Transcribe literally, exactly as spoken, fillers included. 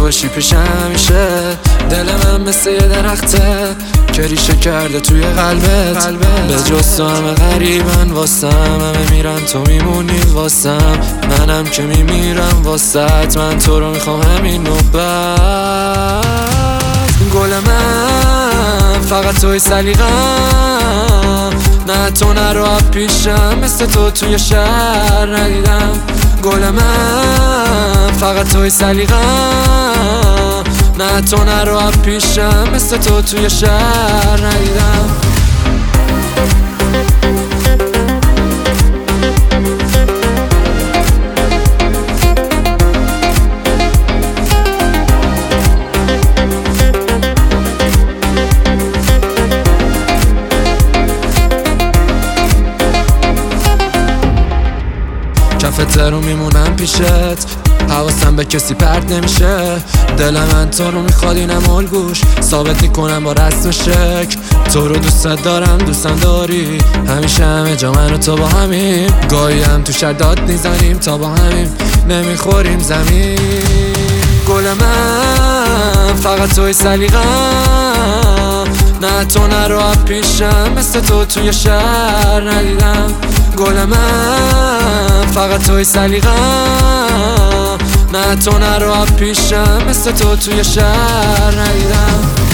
باشی پیشم همیشه. دل من مثل یه درخته که ریشه کرده توی قلبت. به جز تو همه غریبن واسم، همه میرن تو میمونی واسم. منم که میمیرم واسط، من تو رو میخوام همین نوبت. گل من فقط توی سلیقم، نه تو نرو از پیشم، مثل تو توی شهر ندیدم. گل من فقط توی سلیقم، نه تو نرو از پیشم، مثل تو توی شهر ندیدم. کف رو میمونم پیشت، حواسم به کسی پرت نمیشه. دل من تو رو میخواد اینم الگوش، ثابت میکنم با رسم شک. تو رو دوست دارم دوستم داری، همیشه همه جا من و تو با همیم. گاهی هم تو شهر داد میزنیم تا با همیم نمیخوریم زمین. گل من فقط توی سلیقم، نه تو نرو از پیشم، مثل تو توی شهر ندیدم. گل من فقط توی سلیقم، نه تو نرو از پیشم، مثل تو توی شهر ندیدم.